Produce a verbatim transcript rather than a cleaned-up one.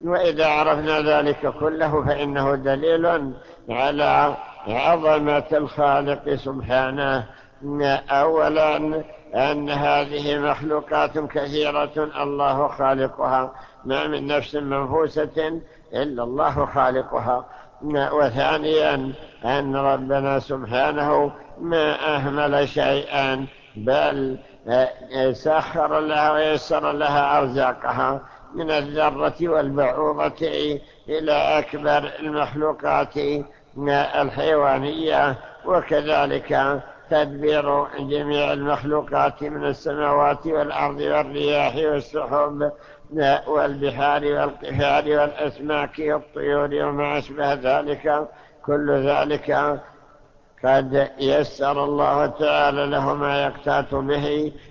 وإذا عرفنا ذلك كله فإنه دليل على عظمة الخالق سبحانه. أولا أن هذه مخلوقات كثيرة الله خالقها، ما من نفس منفوسة إلا الله خالقها. وثانيا أن ربنا سبحانه ما أهمل شيئا، بل سخر لها ويسر لها أرزاقها من الذرة والبعوضة إلى أكبر المخلوقات الحيوانية، وكذلك تدبير جميع المخلوقات من السماوات والأرض والرياح والسحب والبحار والقفار والأسماك والطيور وما أشبه ذلك. كل ذلك قد يسر الله تعالى له ما يقتات به